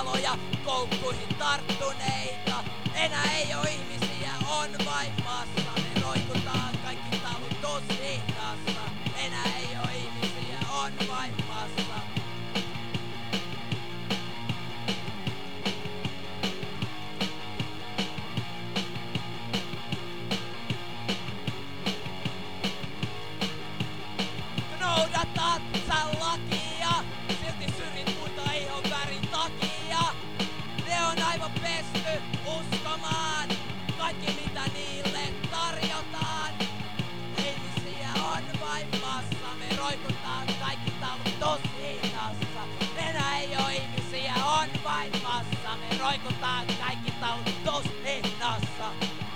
paloja, koukkuihin tarttuneita. Enää ei oo ihmisiä, on vain massa. Me roikutaan kaikki talut tosi hitaassa. Enää ei oo ihmisiä, on vain massa. Noudatat sä lakia, silti syrjit muita ihon värin takia. Ne on aivan pesty uskomaan kaikki mitä niille tarjotaan. Ihmisiä on vain massa, me roikutaan kaikki talut tosi hitaassa. Enää ei oo ihmisiä, on vain massa, me roikutaan kaikki talut tosi hitaassa.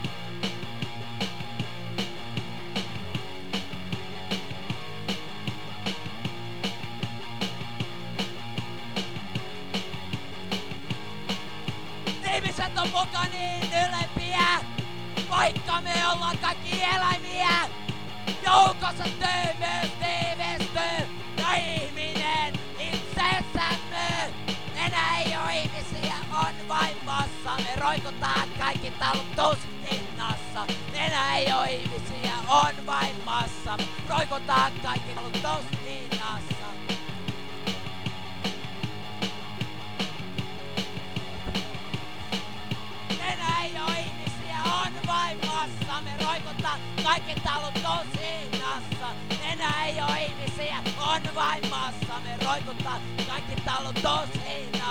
Ihmiset on muka niin ylempiä, vaikka me ollaan kaikki eläimiä. Joukossa tyymyys tiivistyy ja ihminen itsessämme. Enää ei oo ihmisiä, on vain massa. Me roikutaan kaikki talut tushinnassa. Enää ei oo ihmisiä, on vain massa. Roikutaan kaikki talut tushinnassa. Vain massa, me roikutaan kaikki talut tosinassa. Enää ei oo ihmisiä, on vain massa, me roikutaan kaikki talut tosinassa.